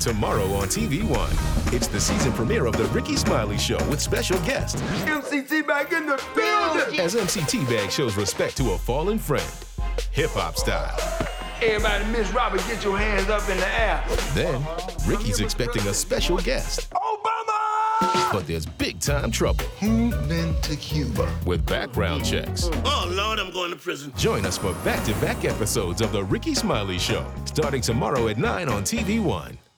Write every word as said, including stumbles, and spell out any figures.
tomorrow on T V One. It's the season premiere of The Ricky Smiley Show with special guest M C T-Bag in the building! as M C T-Bag shows respect to a fallen friend, hip-hop style. Everybody, Miss Robert, get your hands up in the air. Then, Ricky's expecting a special guest. Obama! But there's big-time trouble Who's been to Cuba? with background checks. Oh, Lord, I'm going to prison. Join us for back-to-back episodes of The Ricky Smiley Show, starting tomorrow at nine on T V One.